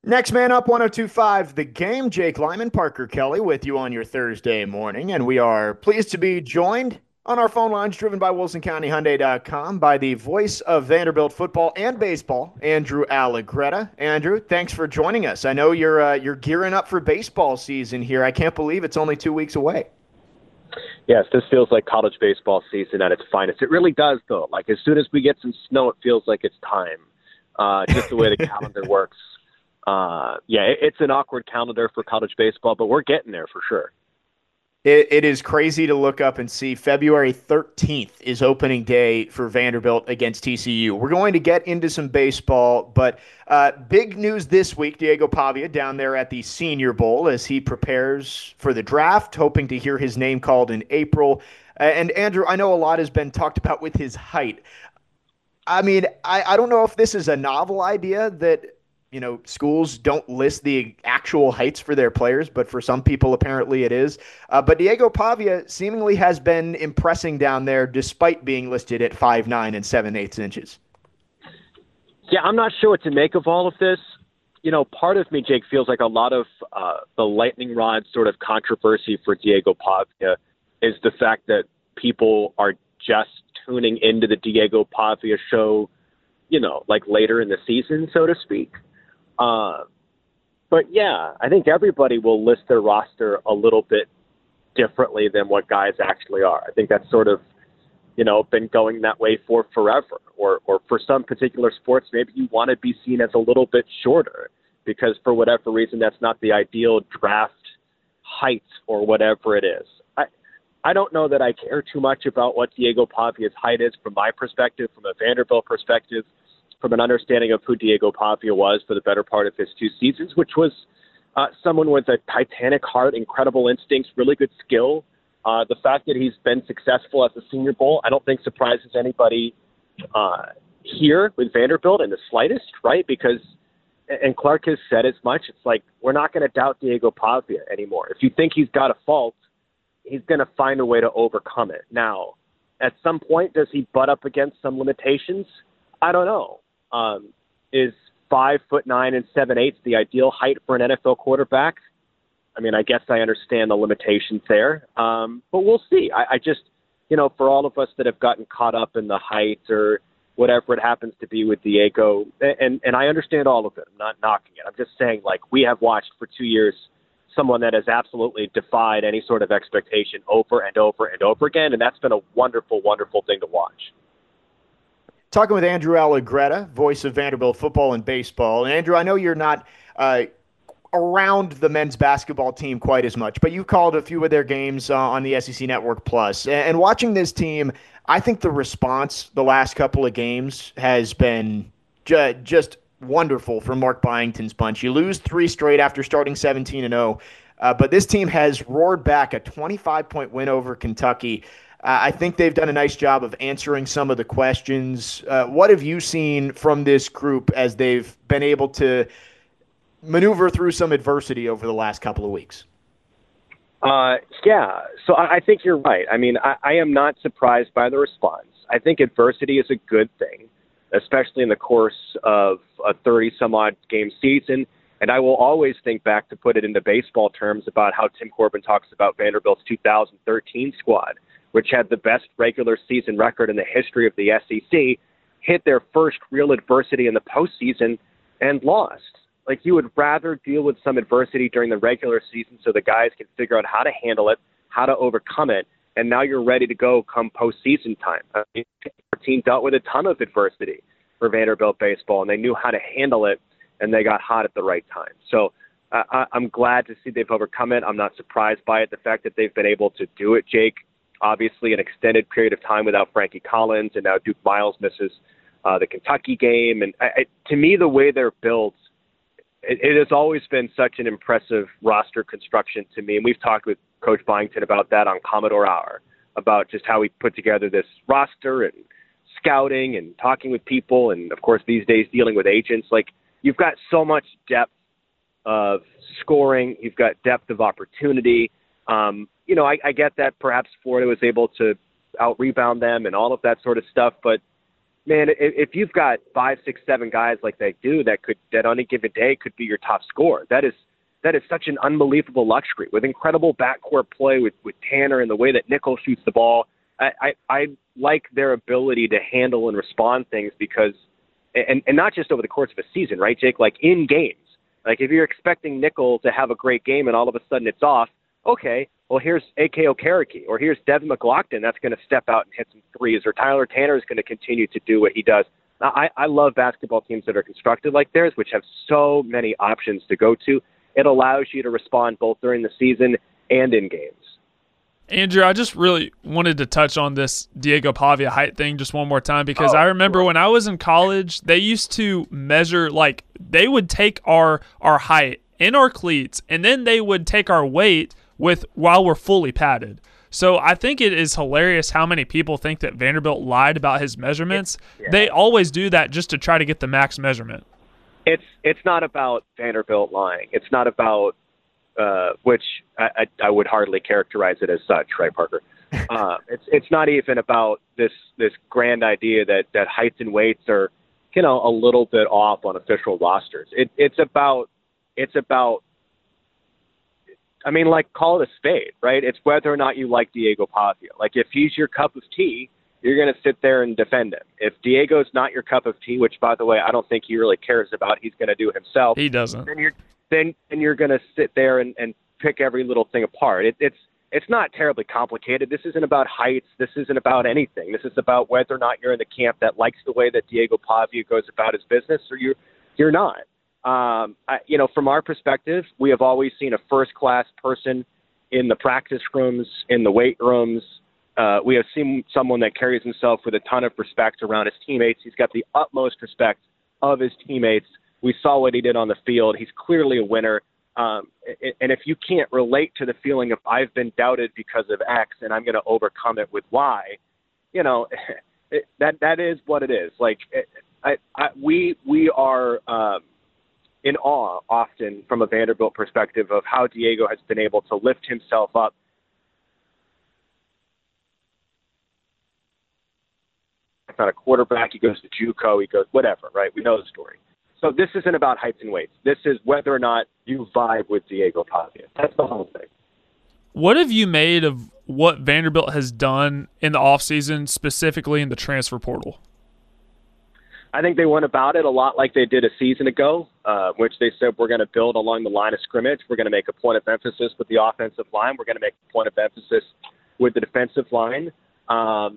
Next man up, 1025 The Game. Jake Lyman, Parker Kelly with you on your Thursday morning. And we are pleased to be joined on our phone lines, driven by WilsonCountyHyundai.com, by the voice of Vanderbilt football and baseball, Andrew Allegretta. Andrew, thanks for joining us. I know you're gearing up for baseball season here. I can't believe it's only 2 weeks away. Yes, this feels like college baseball season at its finest. It really does, though. Like, as soon as we get some snow, it feels like it's time. Just the way the calendar works. It's an awkward calendar for college baseball, but we're getting there for sure. It is crazy to look up and see February 13th is opening day for Vanderbilt against TCU. We're going to get into some baseball, but big news this week, Diego Pavia down there at the Senior Bowl as he prepares for the draft, hoping to hear his name called in April. And Andrew, I know a lot has been talked about with his height. I mean, I don't know if this is a novel idea that schools don't list the actual heights for their players, but for some people, apparently it is. But Diego Pavia seemingly has been impressing down there despite being listed at 5'9" and 7/8 inches. Yeah, I'm not sure what to make of all of this. Part of me, Jake, feels like a lot of the lightning rod sort of controversy for Diego Pavia is the fact that people are just tuning into the Diego Pavia show, like later in the season, so to speak. But yeah, I think everybody will list their roster a little bit differently than what guys actually are. I think that's sort of, been going that way for forever. Or for some particular sports, maybe you want to be seen as a little bit shorter because for whatever reason, that's not the ideal draft height or whatever it is. I don't know that I care too much about what Diego Pavia's height is from my perspective, from a Vanderbilt perspective, from an understanding of who Diego Pavia was for the better part of his 2 seasons, which was someone with a titanic heart, incredible instincts, really good skill. The fact that he's been successful at the Senior Bowl, I don't think surprises anybody here with Vanderbilt in the slightest, right? Because, and Clark has said as much, it's like, we're not going to doubt Diego Pavia anymore. If you think he's got a fault, he's going to find a way to overcome it. Now, at some point, does he butt up against some limitations? I don't know. Is 5'9" and 7/8 the ideal height for an NFL quarterback? I mean, I guess I understand the limitations there, but we'll see. I just, for all of us that have gotten caught up in the height or whatever it happens to be with Diego, and I understand all of it. I'm not knocking it. I'm just saying, like, we have watched for 2 years someone that has absolutely defied any sort of expectation over and over and over again, and that's been a wonderful, wonderful thing to watch. Talking with Andrew Allegretta, voice of Vanderbilt football and baseball. And Andrew, I know you're not around the men's basketball team quite as much, but you called a few of their games on the SEC Network Plus. And watching this team, I think the response the last couple of games has been just wonderful for Mark Byington's bunch. You lose 3 straight after starting 17-0, but this team has roared back a 25-point win over Kentucky. I think they've done a nice job of answering some of the questions. What have you seen from this group as they've been able to maneuver through some adversity over the last couple of weeks? So I think you're right. I mean, I am not surprised by the response. I think adversity is a good thing, especially in the course of a 30-some-odd game season. And I will always think back, to put it into baseball terms, about how Tim Corbin talks about Vanderbilt's 2013 squad, which had the best regular season record in the history of the SEC, hit their first real adversity in the postseason and lost. Like, you would rather deal with some adversity during the regular season so the guys can figure out how to handle it, how to overcome it, and now you're ready to go come postseason time. I mean, our team dealt with a ton of adversity for Vanderbilt baseball, and they knew how to handle it, and they got hot at the right time. So I'm glad to see they've overcome it. I'm not surprised by it. The fact that they've been able to do it, Jake, obviously an extended period of time without Frankie Collins, and now Duke Miles misses the Kentucky game. And to me, the way they're built, it has always been such an impressive roster construction to me. And we've talked with Coach Byington about that on Commodore Hour, about just how he put together this roster and scouting and talking with people. And, of course, these days dealing with agents. Like, you've got so much depth of scoring. You've got depth of opportunity. I get that perhaps Florida was able to out-rebound them and all of that sort of stuff. But man, if you've got 5, 6, 7 guys like they do that on a given day could be your top scorer, that is such an unbelievable luxury with incredible backcourt play with Tanner and the way that Nickel shoots the ball. I like their ability to handle and respond things because, and not just over the course of a season, right, Jake? Like in games. Like if you're expecting Nickel to have a great game and all of a sudden it's off, okay, well here's A.K. Okereke or here's Devin McLaughlin that's going to step out and hit some threes, or Tyler Tanner is going to continue to do what he does. I love basketball teams that are constructed like theirs, which have so many options to go to. It allows you to respond both during the season and in games. Andrew, I just really wanted to touch on this Diego Pavia height thing just one more time because I remember when I was in college, they used to measure, like they would take our height in our cleats and then they would take our weight while we're fully padded. So I think it is hilarious how many people think that Vanderbilt lied about his measurements. Yeah. They always do that just to try to get the max measurement. It's not about Vanderbilt lying. It's not about which I would hardly characterize it as such, right, Parker? It's not even about this grand idea that heights and weights are, a little bit off on official rosters. It's about, I mean, like, call it a spade, right? It's whether or not you like Diego Pavia. Like, if he's your cup of tea, you're going to sit there and defend him. If Diego's not your cup of tea, which, by the way, I don't think he really cares about, he's going to do it himself. He doesn't. Then you're going to sit there and pick every little thing apart. It's not terribly complicated. This isn't about heights. This isn't about anything. This is about whether or not you're in the camp that likes the way that Diego Pavia goes about his business, or you're not. From our perspective, we have always seen a first-class person in the practice rooms, in the weight rooms. We have seen someone that carries himself with a ton of respect around his teammates. He's got the utmost respect of his teammates. We saw what he did on the field. He's clearly a winner. And if you can't relate to the feeling of I've been doubted because of X and I'm going to overcome it with Y, that is what it is. Like we are in awe often from a Vanderbilt perspective of how Diego has been able to lift himself up. It's not a quarterback. He goes to JUCO. He goes whatever, right? We know the story. So this isn't about heights and weights. This is whether or not you vibe with Diego Pavia. That's the whole thing. What have you made of what Vanderbilt has done in the offseason, specifically in the transfer portal? I think they went about it a lot like they did a season ago, which they said we're going to build along the line of scrimmage. We're going to make a point of emphasis with the offensive line. We're going to make a point of emphasis with the defensive line. One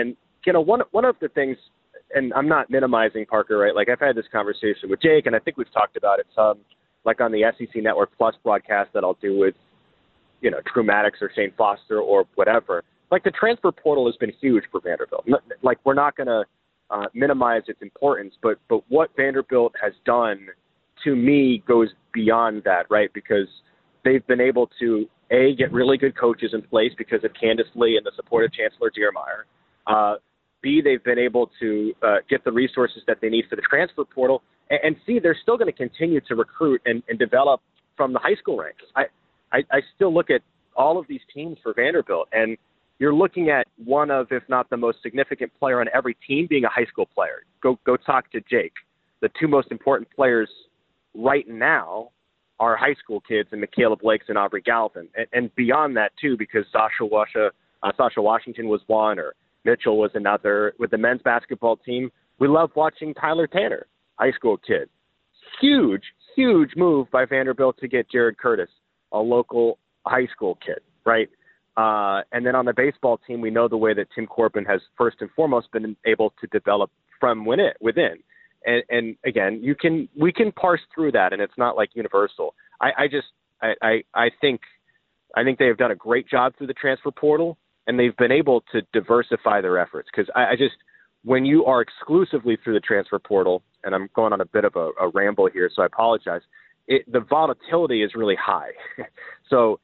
of the things, and I'm not minimizing Parker, right? Like I've had this conversation with Jake, and I think we've talked about it some, like on the SEC Network Plus broadcast that I'll do with, True Maddox or Shane Foster or whatever. Like the transfer portal has been huge for Vanderbilt. Like we're not going to minimize its importance, but what Vanderbilt has done to me goes beyond that, right? Because they've been able to get really good coaches in place because of Candace Lee and the support of Chancellor Diermeyer. B, they've been able to get the resources that they need for the transfer portal. And C, they're still going to continue to recruit and develop from the high school ranks. I still look at all of these teams for Vanderbilt, and you're looking at one of, if not the most significant player on every team being a high school player. Go talk to Jake. The two most important players right now are high school kids in Michaela Blakes and Aubrey Galvin. And beyond that, too, because Sasha Washington was one, or Mitchell was another. With the men's basketball team, we love watching Tyler Tanner, high school kid. Huge, huge move by Vanderbilt to get Jared Curtis, a local high school kid, right? And then on the baseball team, we know the way that Tim Corbin has first and foremost been able to develop from within. And again, we can parse through that, and it's not like universal. I think they have done a great job through the transfer portal, and they've been able to diversify their efforts. Because when you are exclusively through the transfer portal, and I'm going on a bit of a ramble here, so I apologize, the volatility is really high. So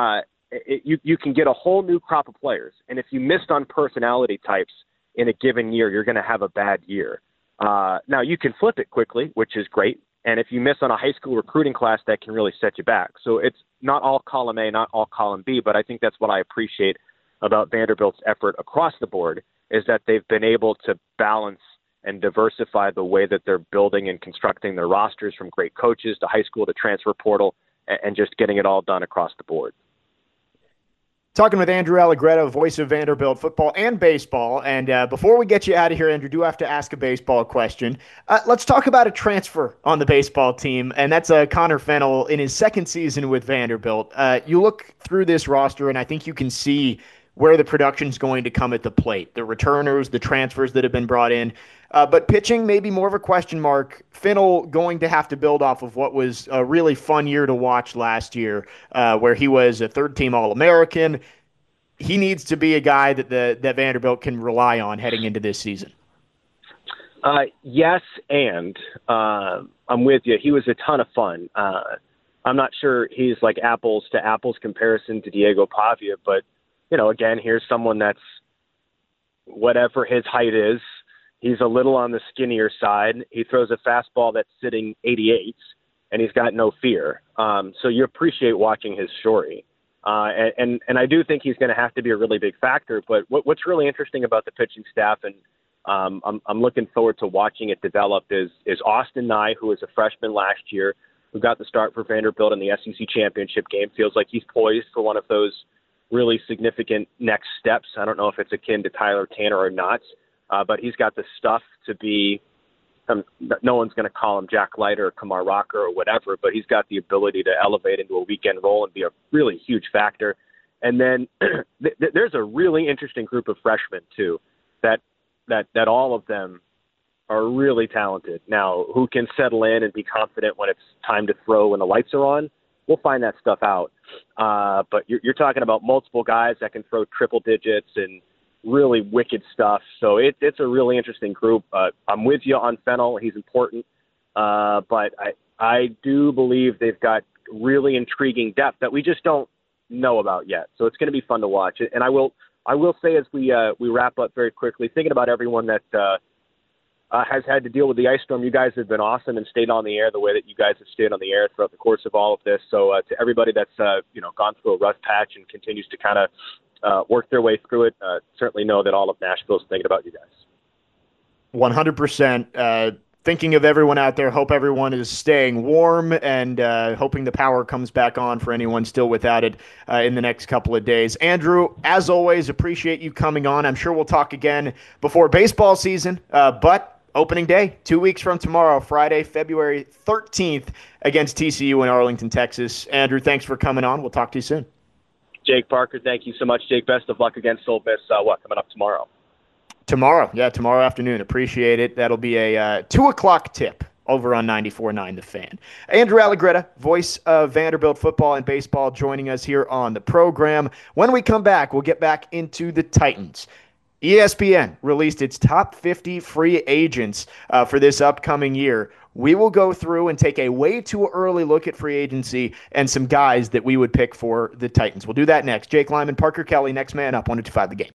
you can get a whole new crop of players. And if you missed on personality types in a given year, you're going to have a bad year. Now, you can flip it quickly, which is great. And if you miss on a high school recruiting class, that can really set you back. So it's not all column A, not all column B, but I think that's what I appreciate about Vanderbilt's effort across the board, is that they've been able to balance and diversify the way that they're building and constructing their rosters, from great coaches to high school to transfer portal, and just getting it all done across the board. Talking with Andrew Allegretto, voice of Vanderbilt football and baseball. And before we get you out of here, Andrew, do have to ask a baseball question. Let's talk about a transfer on the baseball team, and that's Connor Fennell in his second season with Vanderbilt. You look through this roster, and I think you can see where the production's going to come at the plate. The returners, the transfers that have been brought in. But pitching, maybe more of a question mark. Fennell going to have to build off of what was a really fun year to watch last year, where he was a third-team All-American. He needs to be a guy that Vanderbilt can rely on heading into this season. Yes, and I'm with you. He was a ton of fun. I'm not sure he's like apples to apples comparison to Diego Pavia, but, again, here's someone that's whatever his height is. He's a little on the skinnier side. He throws a fastball that's sitting 88s, and he's got no fear. So you appreciate watching his story. And I do think he's going to have to be a really big factor. But what's really interesting about the pitching staff, and I'm looking forward to watching it develop, is Austin Nye, who was a freshman last year, who got the start for Vanderbilt in the SEC championship game. Feels like he's poised for one of those really significant next steps. I don't know if it's akin to Tyler Tanner or not. But he's got the stuff to be no one's going to call him Jack Leiter or Kumar Rocker or whatever, but he's got the ability to elevate into a weekend role and be a really huge factor. And then there's a really interesting group of freshmen, too, that all of them are really talented. Now, who can settle in and be confident when it's time to throw when the lights are on? We'll find that stuff out. But you're talking about multiple guys that can throw triple digits and really wicked stuff. So it's a really interesting group. I'm with you on Fennell. He's important. But I do believe they've got really intriguing depth that we just don't know about yet. So it's going to be fun to watch. And I will say, as we wrap up very quickly, thinking about everyone that has had to deal with the ice storm, you guys have been awesome and stayed on the air the way that you guys have stayed on the air throughout the course of all of this. So to everybody that's gone through a rough patch and continues to kind of work their way through it, certainly know that all of Nashville is thinking about you guys. 100%. Thinking of everyone out there. Hope everyone is staying warm and hoping the power comes back on for anyone still without it in the next couple of days. Andrew, as always, appreciate you coming on. I'm sure we'll talk again before baseball season, but opening day, 2 weeks from tomorrow, Friday, February 13th, against TCU in Arlington, Texas. Andrew, thanks for coming on. We'll talk to you soon. Jake Parker, thank you so much. Jake, best of luck against Ole Miss. Coming up tomorrow? Tomorrow afternoon. Appreciate it. That'll be a 2 o'clock tip over on 94.9 The Fan. Andrew Allegretto, voice of Vanderbilt football and baseball, joining us here on the program. When we come back, we'll get back into the Titans. ESPN released its top 50 free agents for this upcoming year. We will go through and take a way too early look at free agency and some guys that we would pick for the Titans. We'll do that next. Jake Lyman, Parker Kelly, next man up, 102.5 The Game.